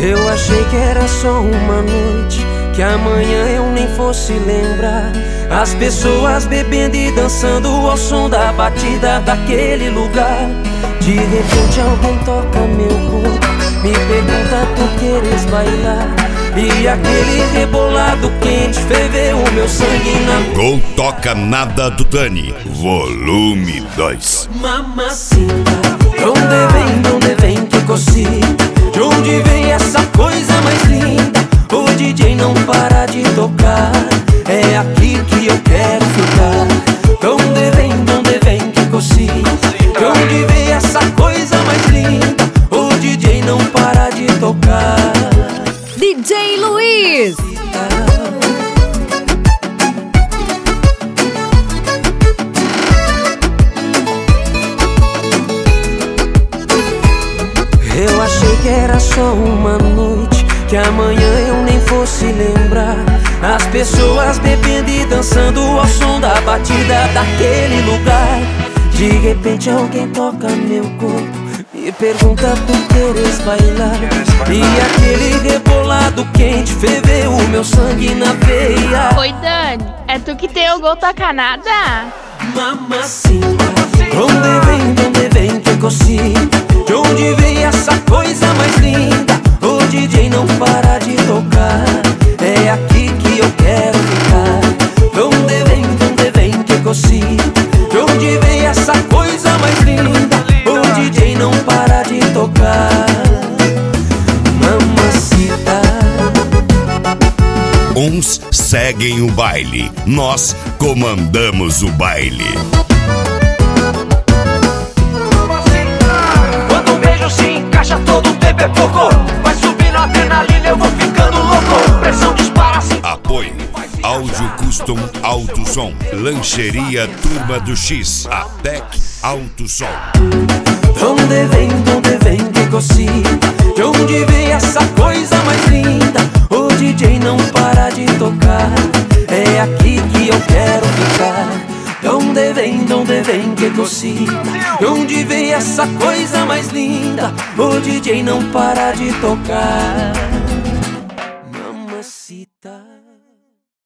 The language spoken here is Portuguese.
Eu achei que era só uma noite, que amanhã eu nem fosse lembrar. As pessoas bebendo e dançando ao som da batida daquele lugar. De repente alguém toca meu corpo, me pergunta tu queres bailar. E aquele rebolado quente ferveu o meu sangue na... Gol Toca Nada do Dani, volume 2. Mamacita, donde vem que cosita? De onde vem essa coisa mais linda? O DJ não para de tocar, é aqui que eu quero ficar. Donde vem que cosita? De onde vem essa coisa mais linda? O DJ não para de tocar. DJ Luiz. Eu achei que era só uma noite, que amanhã eu nem fosse lembrar. As pessoas bebendo e dançando ao som da batida daquele lugar. De repente alguém toca meu corpo, me pergunta tu queres bailar. E aquele rebolado quente ferveu o meu sangue na veia. Oi, Dani, é tu que tem o Gol Toca Nada? Mamacita, donde vem que cosita? De onde vem essa coisa mais linda? O DJ não para de tocar, é aqui que eu quero ficar. Donde vem que cosita? De onde vem essa coisa mais linda? O DJ não para de tocar. Mamacita. Uns seguem o baile, nós comandamos o baile. Quando um beijo se encaixa, todo o tempo é pouco. Vai subindo a adrenalina, eu vou ficando louco. Pressão dispara assim. Apoio Áudio Custom Alto Som, Lancheria Turma do X, Atec Alto Som. Donde vem que cosita? De onde vem essa coisa mais linda? O DJ não para de tocar, é aqui que eu quero ficar. Donde vem que cosita? De onde vem essa coisa mais linda? O DJ não para de tocar.